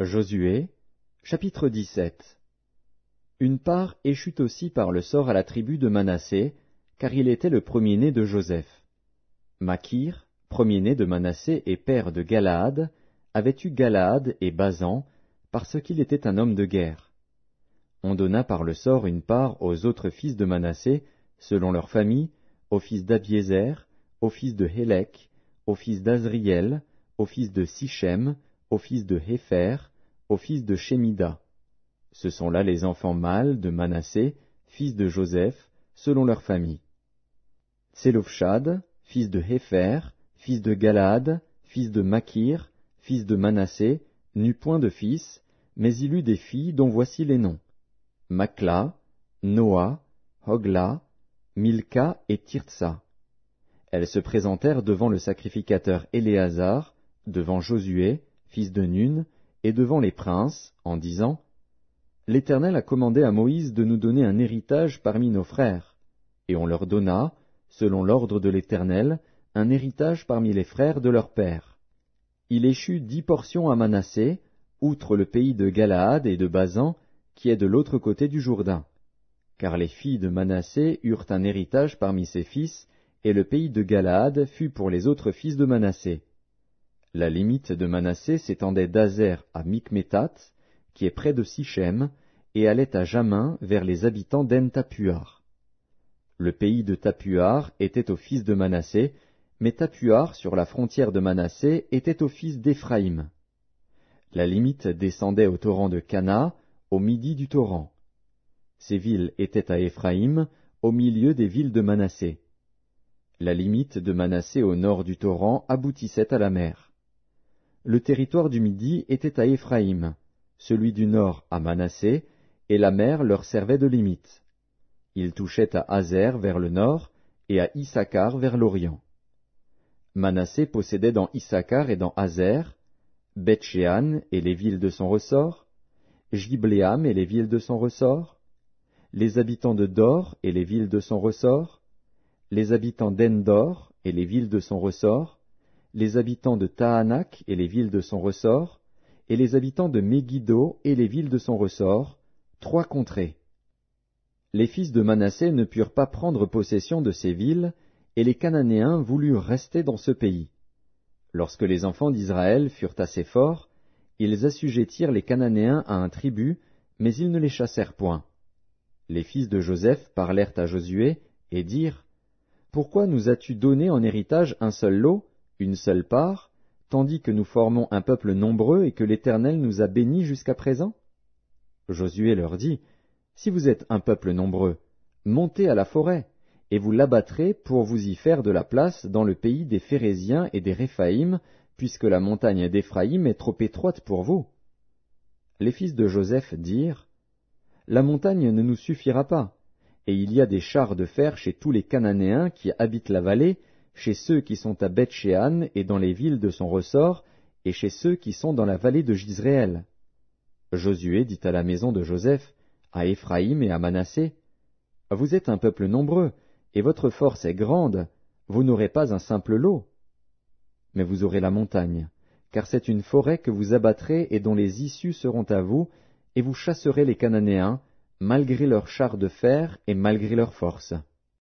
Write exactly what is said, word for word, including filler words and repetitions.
Josué, chapitre dix-sept. Une part échut aussi par le sort à la tribu de Manassé, car il était le premier-né de Joseph. Makir, premier-né de Manassé et père de Galaad, avait eu Galaad et Basan, parce qu'il était un homme de guerre. On donna par le sort une part aux autres fils de Manassé, selon leur famille, aux fils d'Abiézer, aux fils de Hélek, aux fils d'Azriel, aux fils de Sichem, aux fils de Hépher, aux fils de Shémida. Ce sont là les enfants mâles de Manassé, fils de Joseph, selon leur famille. Tselophshad, fils de Hépher, fils de Galaad, fils de Makir, fils de Manassé, n'eut point de fils, mais il eut des filles dont voici les noms. Makla, Noa, Hogla, Milka et Tirtsa. Elles se présentèrent devant le sacrificateur Éléazar, devant Josué, fils de Nun, et devant les princes, en disant, « L'Éternel a commandé à Moïse de nous donner un héritage parmi nos frères. » Et on leur donna, selon l'ordre de l'Éternel, un héritage parmi les frères de leur père. Il échut dix portions à Manassé, outre le pays de Galaad et de Basan, qui est de l'autre côté du Jourdain. Car les filles de Manassé eurent un héritage parmi ses fils, et le pays de Galaad fut pour les autres fils de Manassé. La limite de Manassé s'étendait d'Azer à Mikmétat, qui est près de Sichem, et allait à Jamin vers les habitants d'En-Tapuar. Le pays de Tapuar était aux fils de Manassé, mais Tapuar, sur la frontière de Manassé, était aux fils d'Éphraïm. La limite descendait au torrent de Cana, au midi du torrent. Ces villes étaient à Éphraïm, au milieu des villes de Manassé. La limite de Manassé au nord du torrent aboutissait à la mer. Le territoire du midi était à Éphraïm, celui du nord à Manassé, et la mer leur servait de limite. Il touchait à Azer vers le nord, et à Issachar vers l'orient. Manassé possédait dans Issachar et dans Azer, Beth-Shean et les villes de son ressort, Jibléam et les villes de son ressort, les habitants de Dor et les villes de son ressort, les habitants d'Endor et les villes de son ressort, les habitants de Tahanak et les villes de son ressort, et les habitants de Megiddo et les villes de son ressort, trois contrées. Les fils de Manassé ne purent pas prendre possession de ces villes, et les Cananéens voulurent rester dans ce pays. Lorsque les enfants d'Israël furent assez forts, ils assujettirent les Cananéens à un tribut, mais ils ne les chassèrent point. Les fils de Joseph parlèrent à Josué, et dirent, « Pourquoi nous as-tu donné en héritage un seul lot, une seule part, tandis que nous formons un peuple nombreux et que l'Éternel nous a bénis jusqu'à présent ?» Josué leur dit, « Si vous êtes un peuple nombreux, montez à la forêt, et vous l'abattrez pour vous y faire de la place dans le pays des Phéréziens et des Réphaïm, puisque la montagne d'Éphraïm est trop étroite pour vous. » Les fils de Joseph dirent, « La montagne ne nous suffira pas, et il y a des chars de fer chez tous les Cananéens qui habitent la vallée, chez ceux qui sont à Beth-Shean et dans les villes de son ressort, et chez ceux qui sont dans la vallée de Jizréel. » Josué dit à la maison de Joseph, à Éphraïm et à Manassé, « Vous êtes un peuple nombreux, et votre force est grande, vous n'aurez pas un simple lot. Mais vous aurez la montagne, car c'est une forêt que vous abattrez et dont les issues seront à vous, et vous chasserez les Cananéens, malgré leurs chars de fer et malgré leur force. »